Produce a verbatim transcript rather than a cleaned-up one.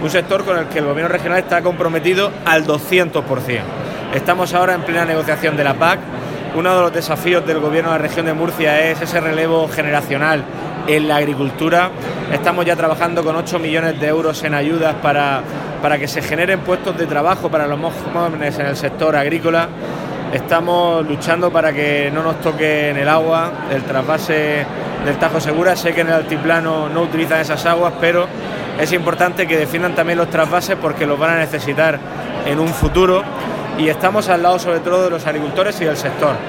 un sector con el que el gobierno regional está comprometido al doscientos por ciento. Estamos ahora en plena negociación de la P A C. Uno de los desafíos del gobierno de la región de Murcia es ese relevo generacional en la agricultura. Estamos ya trabajando con ocho millones de euros en ayudas para, para que se generen puestos de trabajo para los más jóvenes en el sector agrícola. Estamos luchando para que no nos toque en el agua el trasvase del Tajo Segura. Sé que en el altiplano no utilizan esas aguas, pero es importante que defiendan también los trasvases porque los van a necesitar en un futuro. Y estamos al lado sobre todo de los agricultores y del sector.